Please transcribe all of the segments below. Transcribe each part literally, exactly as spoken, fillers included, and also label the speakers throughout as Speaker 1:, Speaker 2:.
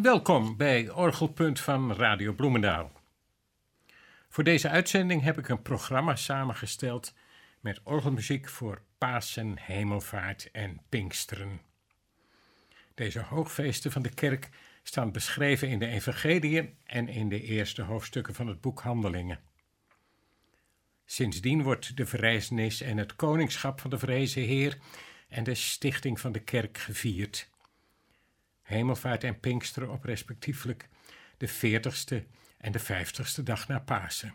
Speaker 1: Welkom bij Orgelpunt van Radio Bloemendaal. Voor deze uitzending heb ik een programma samengesteld met orgelmuziek voor Pasen, Hemelvaart en Pinksteren. Deze hoogfeesten van de kerk staan beschreven in de evangeliën en in de eerste hoofdstukken van het boek Handelingen. Sindsdien wordt de verrijzenis en het koningschap van de verrezen Heer en de stichting van de kerk gevierd. Hemelvaart en Pinksteren op respectievelijk de veertigste en de vijftigste dag na Pasen.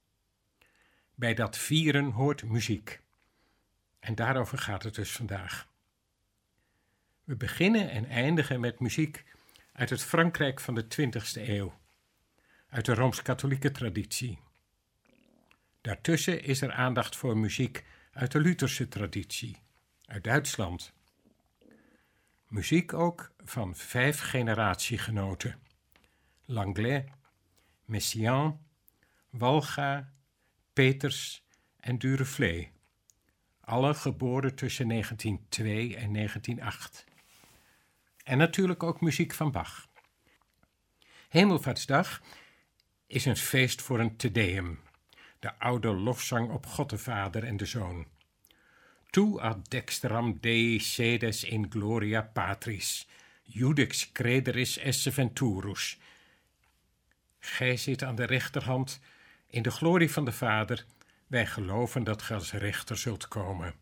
Speaker 1: Bij dat vieren hoort muziek. En daarover gaat het dus vandaag. We beginnen en eindigen met muziek uit het Frankrijk van de twintigste eeuw, uit de Rooms-katholieke traditie. Daartussen is er aandacht voor muziek uit de Lutherse traditie, uit Duitsland. Muziek ook van vijf generatiegenoten: Langlet, Messiaen, Walga, Peters en Duruflé, alle geboren tussen negentien twee en negentien acht. En natuurlijk ook muziek van Bach. Hemelvaartsdag is een feest voor een Te Deum, de oude lofzang op God de Vader en de Zoon. Tu ad dexteram Dei sedes in gloria patris, judex crederis esse venturus. Gij zit aan de rechterhand in de glorie van de Vader, wij geloven dat gij als rechter zult komen.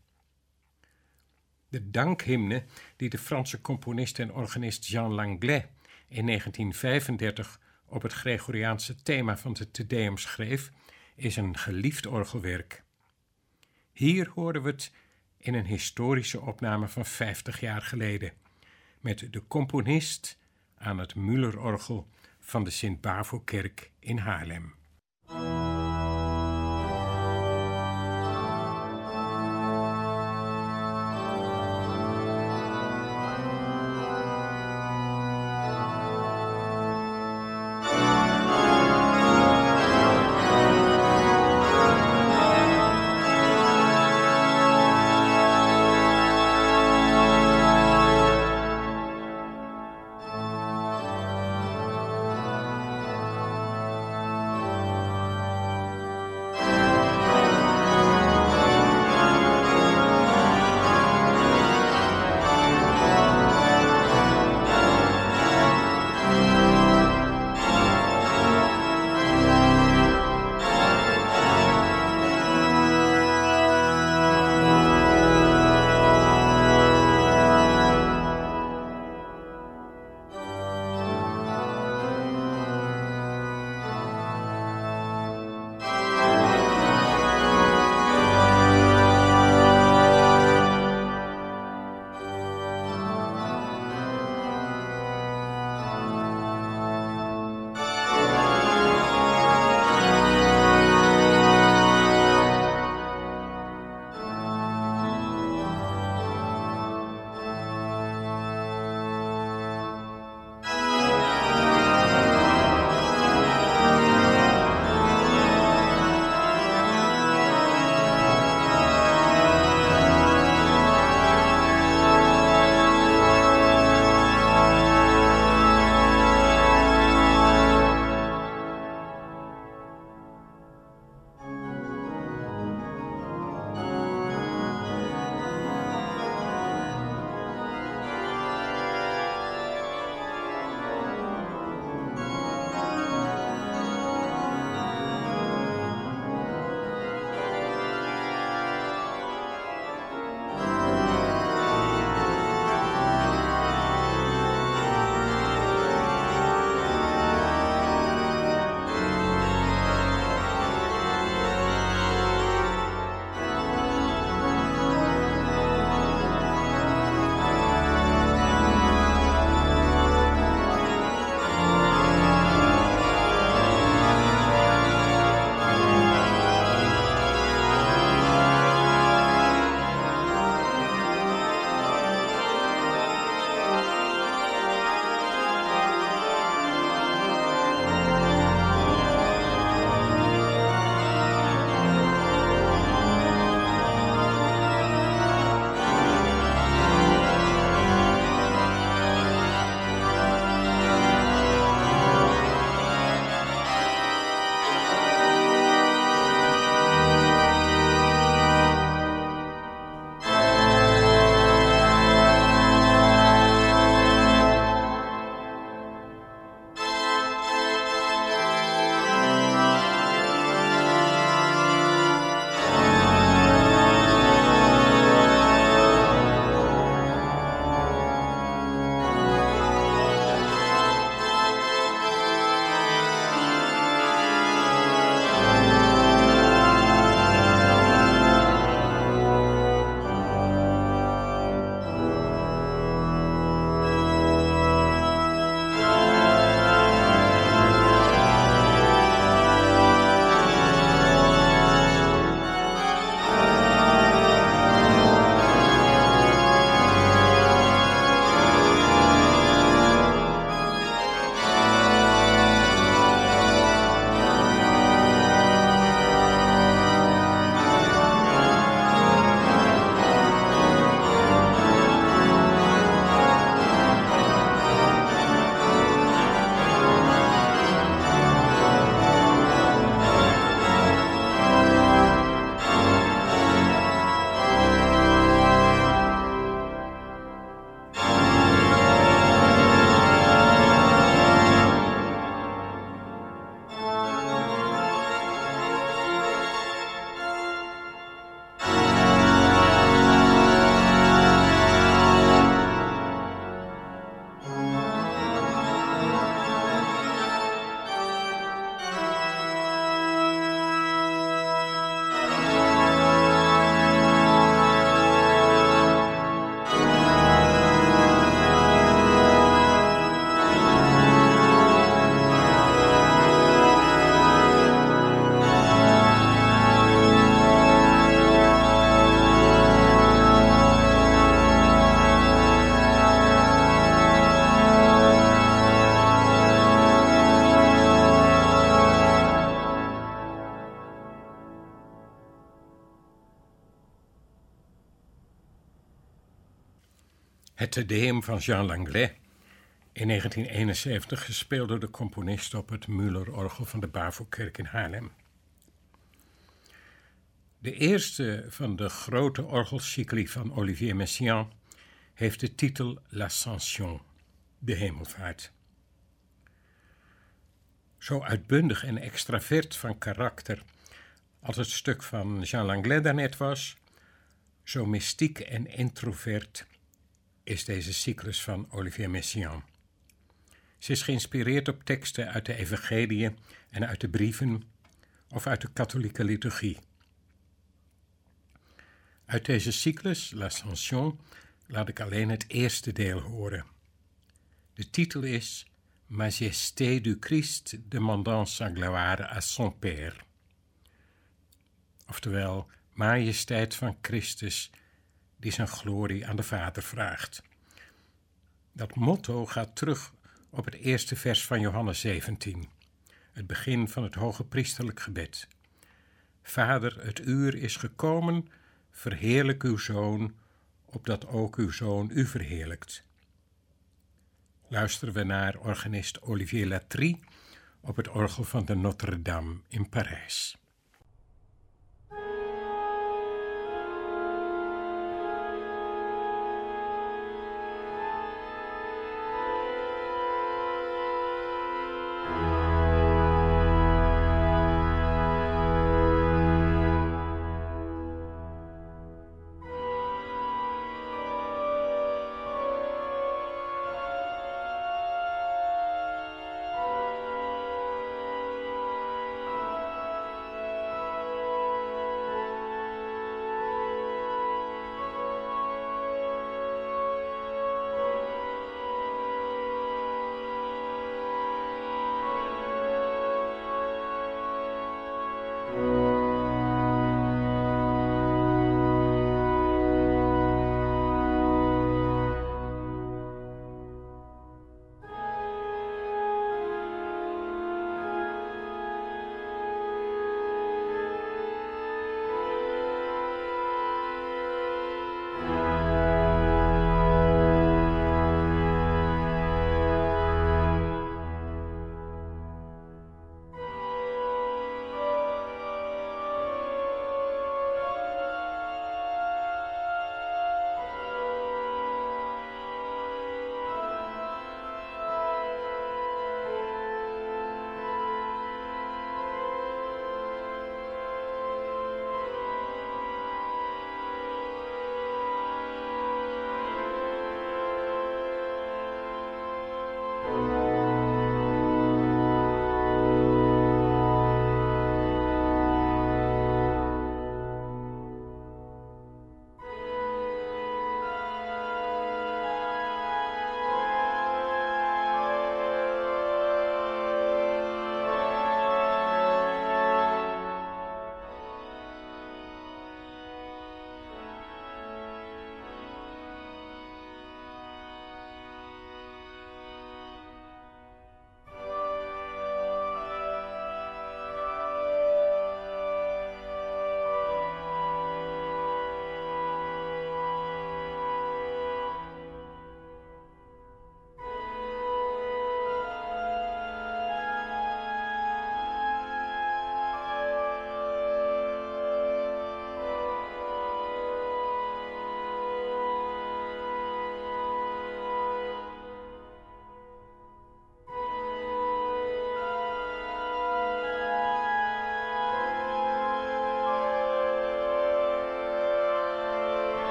Speaker 1: De dankhymne die de Franse componist en organist Jean Langlet in negentien vijfendertig op het Gregoriaanse thema van de Te Deum schreef, is een geliefd orgelwerk. Hier horen we het in een historische opname van vijftig jaar geleden, met de componist aan het Müllerorgel van de Sint-Bavo-kerk in Haarlem. Het Te Deum van Jean Langlais, in negentien eenenzeventig gespeeld door de componist op het Müller-orgel van de Bavokerk in Haarlem. De eerste van de grote orgelcycli van Olivier Messiaen heeft de titel L'Ascension, de hemelvaart. Zo uitbundig en extravert van karakter als het stuk van Jean Langlais daarnet was, zo mystiek en introvert is deze cyclus van Olivier Messiaen. Ze is geïnspireerd op teksten uit de evangeliën en uit de brieven of uit de katholieke liturgie. Uit deze cyclus, L'Ascension, laat ik alleen het eerste deel horen. De titel is Majesté du Christ demandant sa gloire à son Père. Oftewel, majesteit van Christus die zijn glorie aan de Vader vraagt. Dat motto gaat terug op het eerste vers van Johannes zeventien, het begin van het hoge priesterlijk gebed. Vader, het uur is gekomen, verheerlijk uw Zoon, opdat ook uw Zoon u verheerlijkt. Luisteren we naar organist Olivier Latry op het orgel van de Notre-Dame in Parijs.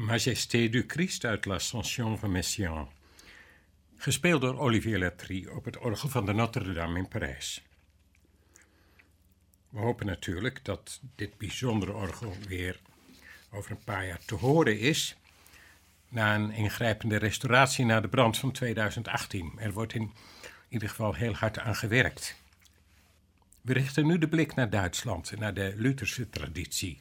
Speaker 1: Majesté du Christ uit l'Ascension van Messiaen, gespeeld door Olivier Latry op het orgel van de Notre-Dame in Parijs. We hopen natuurlijk dat dit bijzondere orgel weer over een paar jaar te horen is, na een ingrijpende restauratie na de brand van tweeduizend achttien. Er wordt in ieder geval heel hard aan gewerkt. We richten nu de blik naar Duitsland, naar de Lutherse traditie.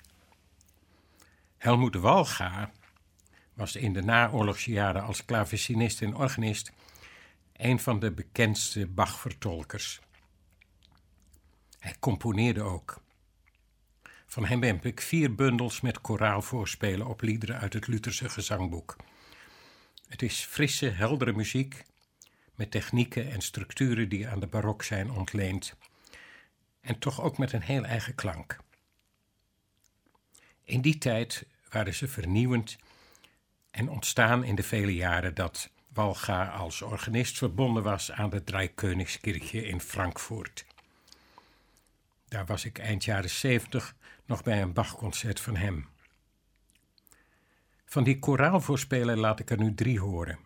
Speaker 1: Helmut Walcha was in de naoorlogsjaren als klavecinist en organist een van de bekendste Bach-vertolkers. Hij componeerde ook. Van hem heb ik vier bundels met koraalvoorspelen op liederen uit het Lutherse gezangboek. Het is frisse, heldere muziek met technieken en structuren die aan de barok zijn ontleend en toch ook met een heel eigen klank. In die tijd waren ze vernieuwend en ontstaan in de vele jaren dat Walcha als organist verbonden was aan de Dreikönigskirche in Frankfurt. Daar was ik eind jaren zeventig nog bij een Bachconcert van hem. Van die koraalvoorspelen laat ik er nu drie horen.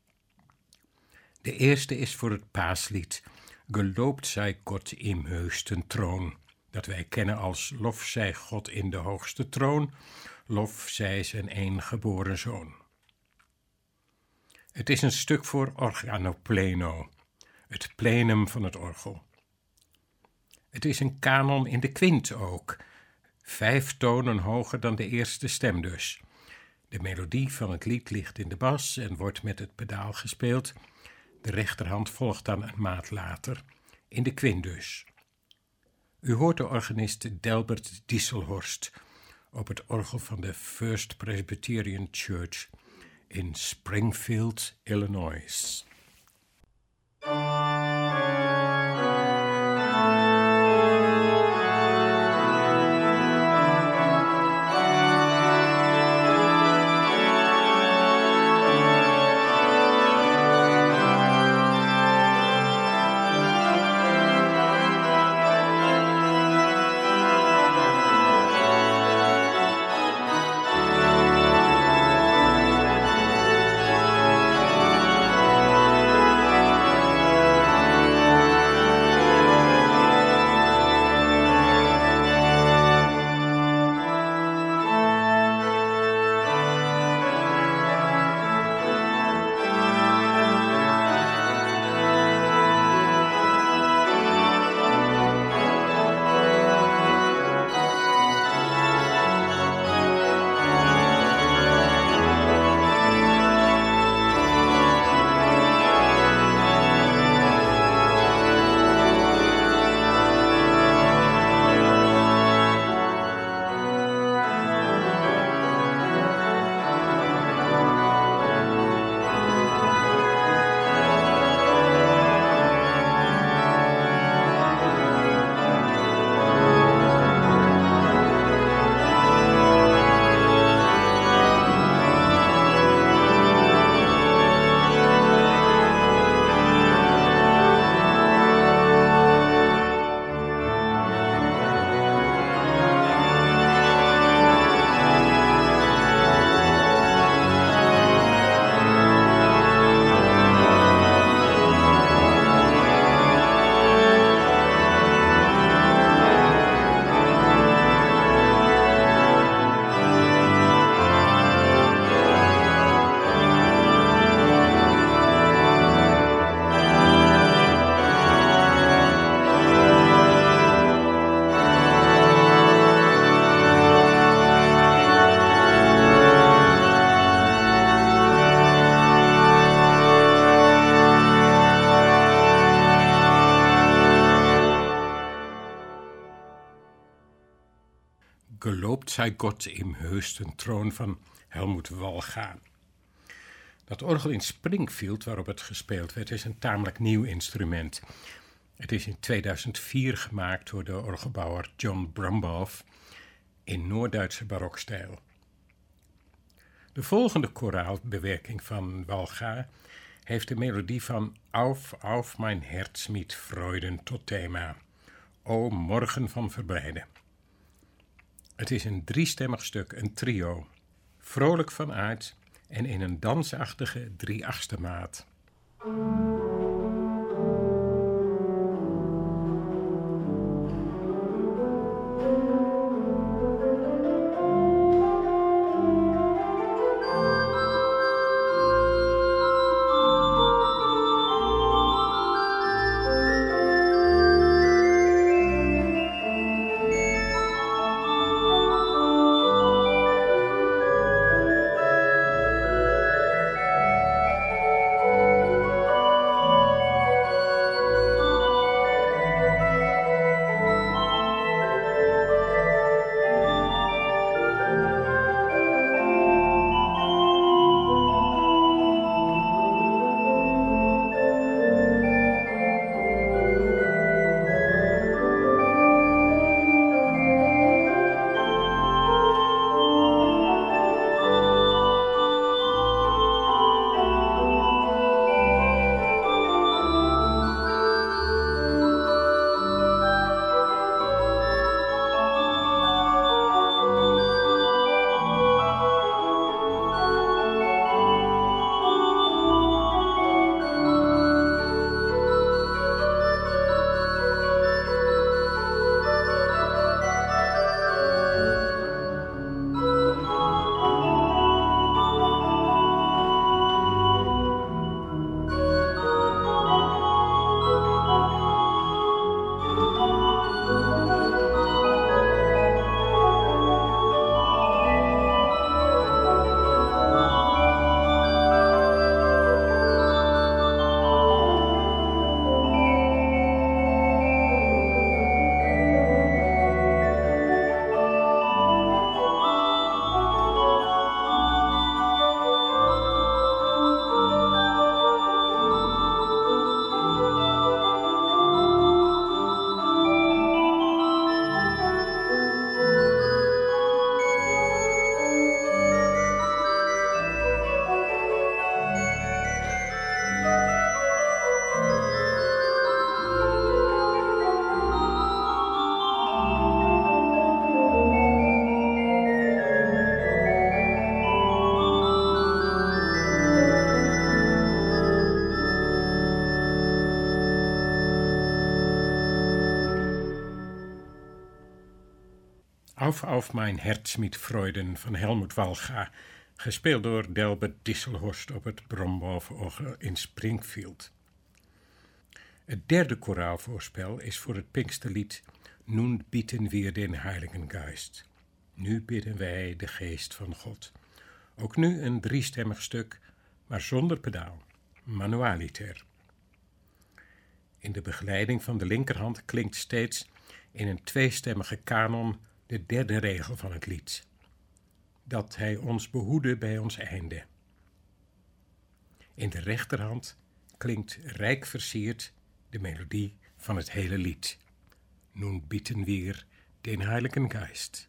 Speaker 1: De eerste is voor het paaslied Gelobt zij God im höchsten Thron, dat wij kennen als Lof zij God in de hoogste troon, lof zij zijn eengeboren zoon. Het is een stuk voor organo pleno, het plenum van het orgel. Het is een kanon in de kwint ook, vijf tonen hoger dan de eerste stem dus. De melodie van het lied ligt in de bas en wordt met het pedaal gespeeld. De rechterhand volgt dan een maat later, in de kwint dus. U hoort de organist Delbert Dieselhorst op het orgel van de First Presbyterian Church in Springfield, Illinois. Gelobt zij God im höchsten Thron van Helmut Walcha. Dat orgel in Springfield, waarop het gespeeld werd, is een tamelijk nieuw instrument. Het is in tweeduizend vier gemaakt door de orgelbouwer John Brumbaugh in Noord-Duitse barokstijl. De volgende koraalbewerking van Walcha heeft de melodie van Auf, auf mein Herz mit Freuden tot thema. O morgen van verblijden. Het is een driestemmig stuk, een trio. vrolijk van aard en in een dansachtige drie-achtste maat. Auf auf mein Herz mit Freuden van Helmut Walcha, gespeeld door Delbert Disselhorst op het Brombauf-orgel in Springfield. Het derde koraalvoorspel is voor het Pinksterlied Nun bitten wir den Heiligen Geist. Nu bidden wij de Geest van God. Ook nu een driestemmig stuk, maar zonder pedaal, manualiter. In de begeleiding van de linkerhand klinkt steeds in een tweestemmige kanon de derde regel van het lied. Dat hij ons behoede bij ons einde. In de rechterhand klinkt rijk versierd de melodie van het hele lied. Nun bitten wir den Heiligen Geist.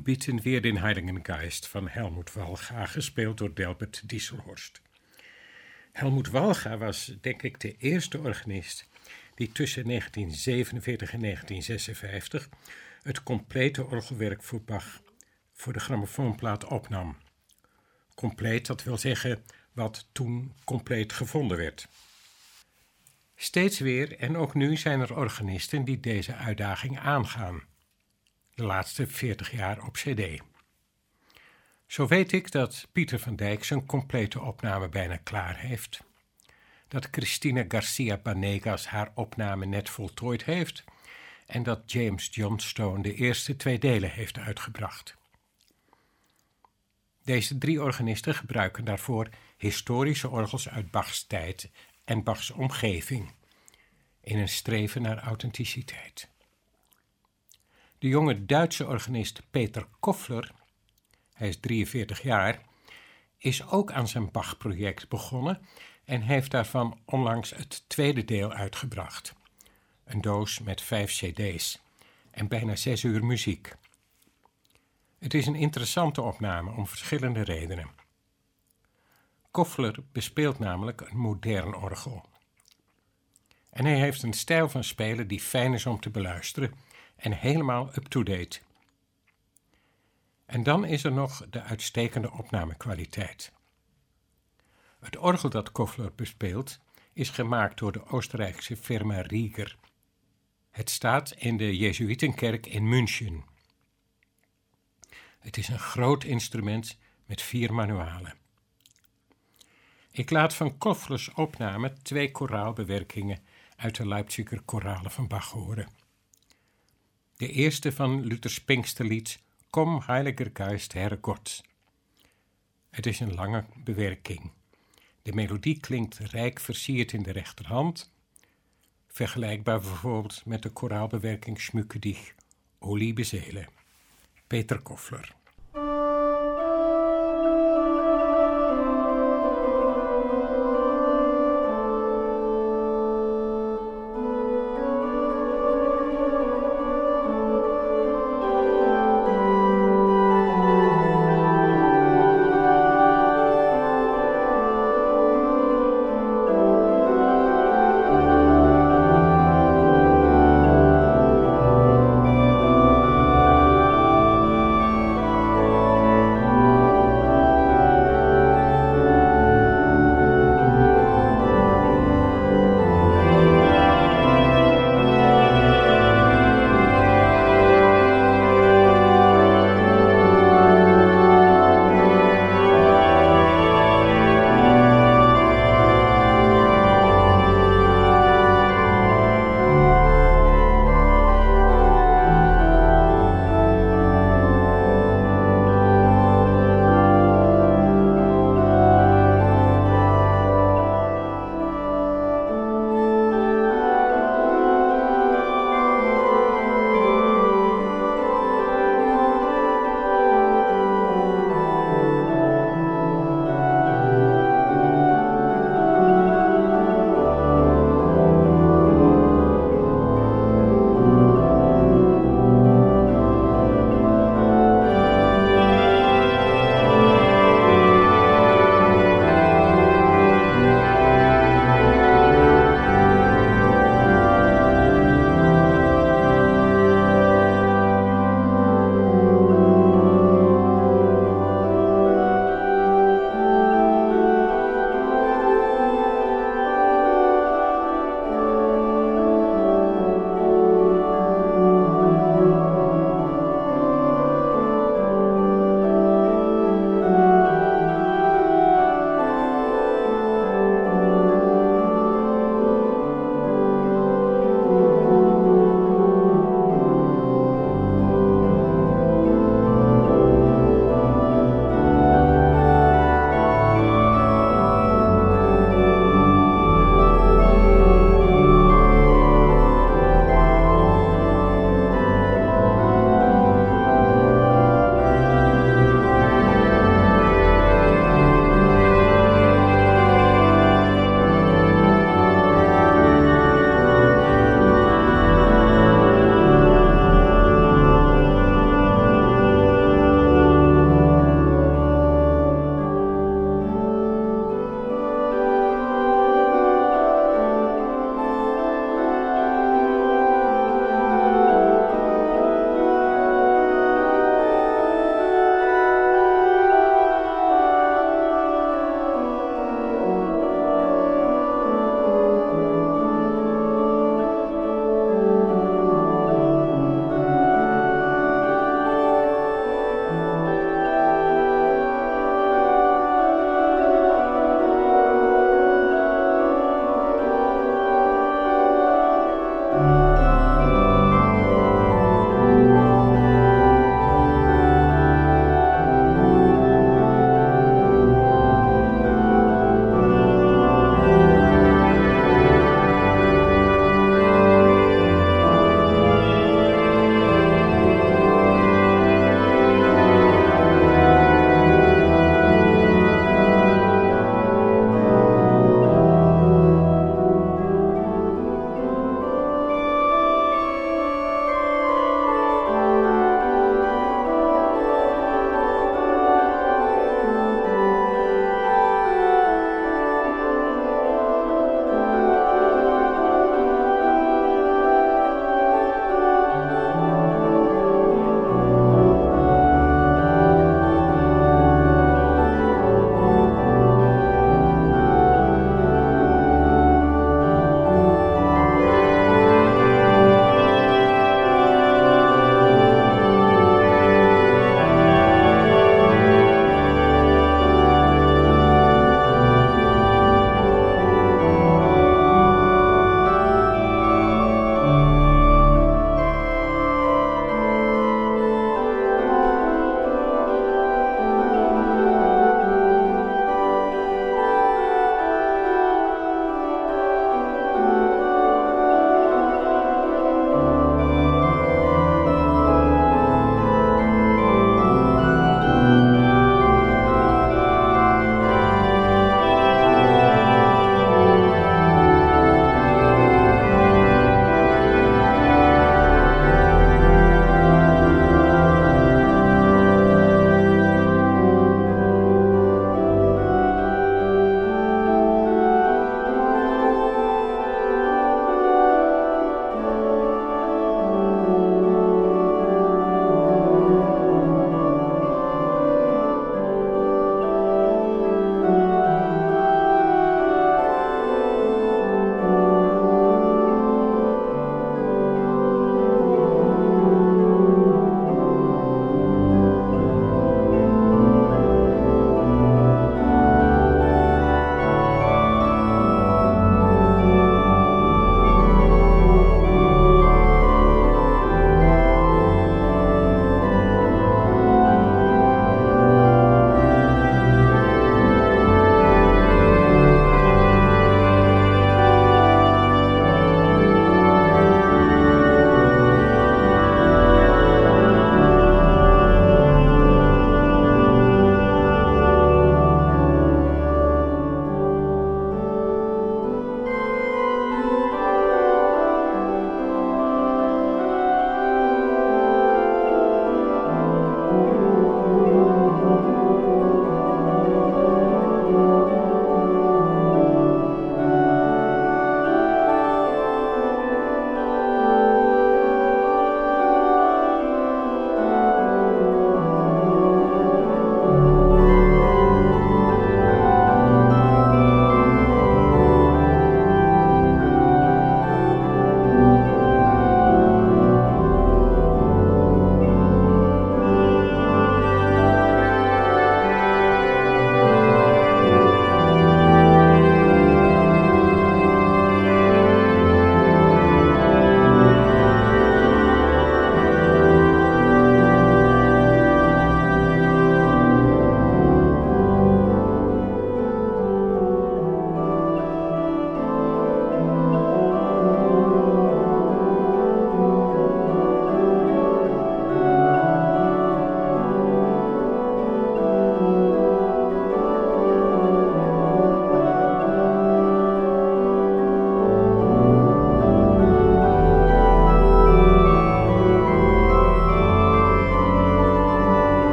Speaker 1: Nun bitten wir den Heiligen Geist van Helmut Walcha, gespeeld door Delbert Dieselhorst. Helmut Walcha was, denk ik, de eerste organist die tussen negentien zevenenveertig en negentien zesenvijftig het complete orgelwerk voor Bach voor de grammofoonplaat opnam. Compleet, dat wil zeggen wat toen compleet gevonden werd. Steeds weer en ook nu zijn er organisten die deze uitdaging aangaan. De laatste veertig jaar op cd. Zo weet ik dat Pieter van Dijk zijn complete opname bijna klaar heeft. Dat Cristina Garcia Banegas haar opname net voltooid heeft. En dat James Johnstone de eerste twee delen heeft uitgebracht. Deze drie organisten gebruiken daarvoor historische orgels uit Bachs tijd en Bachs omgeving. In een streven naar authenticiteit. De jonge Duitse organist Peter Koffler, hij is drieënveertig jaar, is ook aan zijn Bach-project begonnen en heeft daarvan onlangs het tweede deel uitgebracht. Een doos met vijf cd's en bijna zes uur muziek. Het is een interessante opname om verschillende redenen. Koffler bespeelt namelijk een modern orgel. En hij heeft een stijl van spelen die fijn is om te beluisteren en helemaal up-to-date. En dan is er nog de uitstekende opnamekwaliteit. Het orgel dat Koffler bespeelt is gemaakt door de Oostenrijkse firma Rieger. Het staat in de Jezuïtenkerk in München. Het is een groot instrument met vier manualen. Ik laat van Kofflers opname twee koraalbewerkingen uit de Leipziger koralen van Bach horen. De eerste van Luthers Pinksterlied Kom, Heiliger Geist, Herre God. Het is een lange bewerking. De melodie klinkt rijk versierd in de rechterhand, vergelijkbaar bijvoorbeeld met de koraalbewerking Schmücke dich, O liebe Seele. Peter Koffler.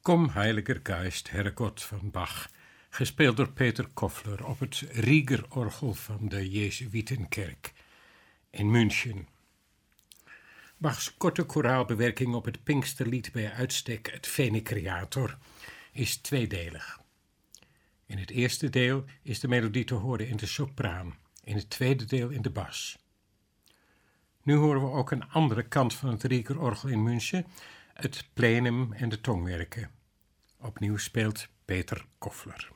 Speaker 1: Kom, Heiliger Geist, Herrgott van Bach, gespeeld door Peter Koffler op het Riegerorgel van de Jezuïtenkerk in München. Bachs korte koraalbewerking op het Pinksterlied, bij uitstek het Veni Creator, is tweedelig. In het eerste deel is de melodie te horen in de sopraan, in het tweede deel in de bas. Nu horen we ook een andere kant van het Riegerorgel in München, het plenum en de tongwerken. Opnieuw speelt Peter Koffler.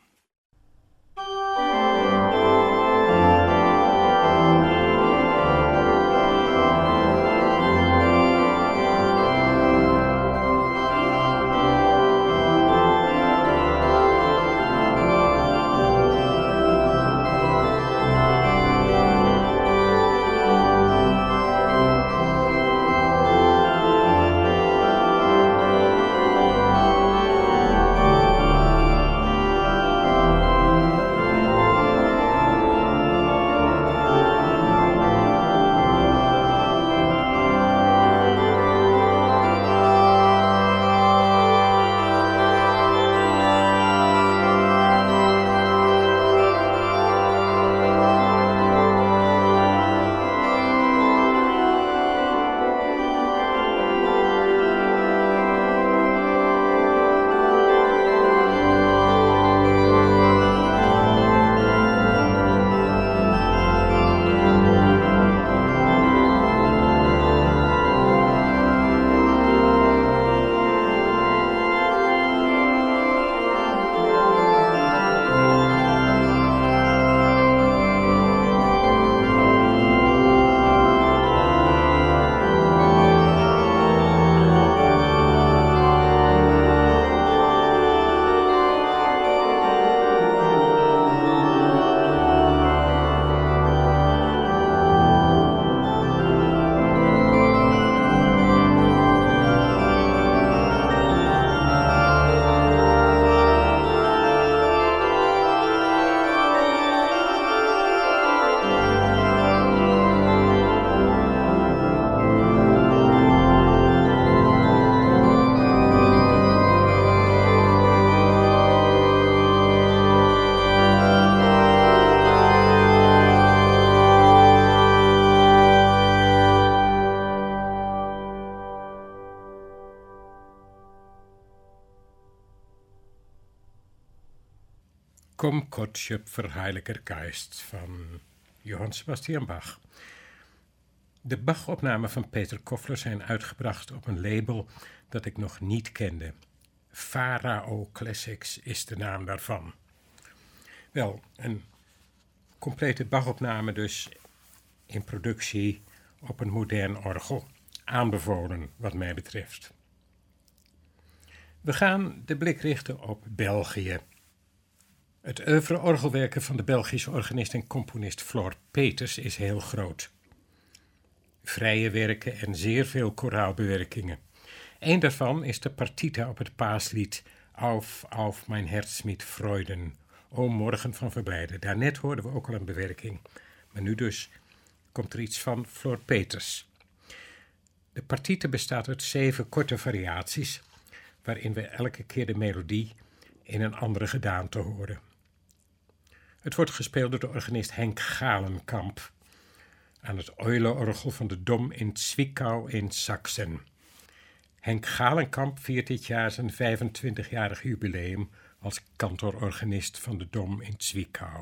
Speaker 1: Kom, Gott, Schöpfer, Heiliger Geist van Johann Sebastian Bach. De Bach-opnamen van Peter Koffler zijn uitgebracht op een label dat ik nog niet kende. Pharao Classics is de naam daarvan. Wel, een complete Bach-opname dus in productie op een modern orgel. Aanbevolen, wat mij betreft. We gaan de blik richten op België. Het oeuvre-orgelwerken van de Belgische organist en componist Floor Peeters is heel groot. Vrije werken en zeer veel koraalbewerkingen. Eén daarvan is de partita op het paaslied Auf, auf mein Herz mit Freuden, O morgen van verblijden. Daarnet hoorden we ook al een bewerking, maar nu dus komt er iets van Floor Peeters. De partita bestaat uit zeven korte variaties, waarin we elke keer de melodie in een andere gedaante horen. Het wordt gespeeld door de organist Henk Galenkamp aan het Euler-orgel van de Dom in Zwickau in Sachsen. Henk Galenkamp viert dit jaar zijn vijfentwintigjarig jubileum als kantororganist van de Dom in Zwickau.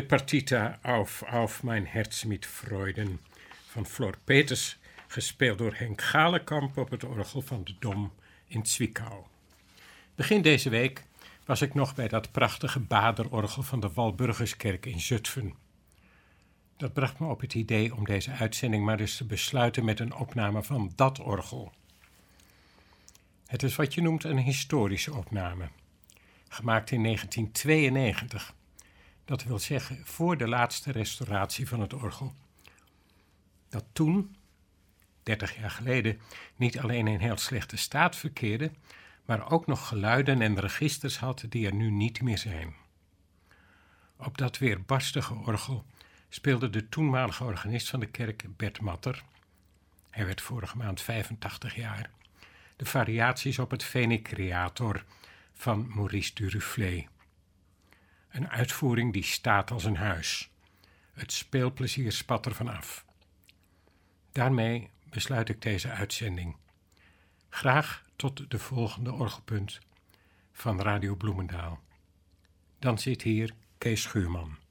Speaker 1: partita Auf, auf mein Herz mit Freuden van Flor Peters, gespeeld door Henk Galenkamp op het orgel van de Dom in Zwickau. Begin deze week was ik nog bij dat prachtige baderorgel van de Walburgiskerk in Zutphen. Dat bracht me op het idee om deze uitzending maar eens te besluiten met een opname van dat orgel. Het is wat je noemt een historische opname, gemaakt in negentien tweeënnegentig. Dat wil zeggen voor de laatste restauratie van het orgel. Dat toen, dertig jaar geleden, niet alleen in heel slechte staat verkeerde, maar ook nog geluiden en registers had die er nu niet meer zijn. Op dat weerbarstige orgel speelde de toenmalige organist van de kerk, Bert Matter, hij werd vorige maand vijfentachtig jaar, de variaties op het Veni Creator van Maurice Duruflé. Een uitvoering die staat als een huis. Het speelplezier spat er van af. Daarmee besluit ik deze uitzending. Graag tot de volgende orgelpunt van Radio Bloemendaal. Dan zit hier Kees Schuurman.